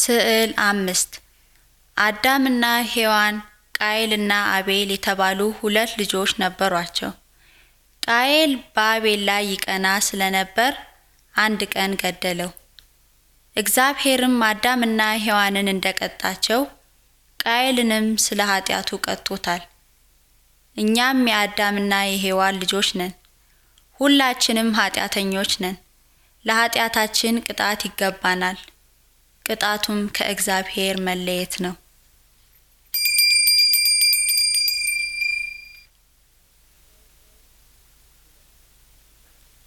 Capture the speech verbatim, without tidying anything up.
ስዕል አምስት አዳምና ሔዋን ቃየልና አቤል የተባሉ ሁለት ልጆች ነበሯቸው። ቃየል በአቤል ላይ ይቀና ስለነበር አንድ ቀን ገደለው። እግዚአብሔርም አዳምና ሔዋንን እንደቀጣቸው ቃየልንም ስለ ኃጢአቱ ቀጥቶታል። እኛም የአዳምና የሔዋን ልጆች ነን። ሁላችንም ኃጢአተኞች ነን። ለኃጢአታችን ቅጣት ይገባናል። ቅጣቱም ከእግዚአብሔር መለየት ነው።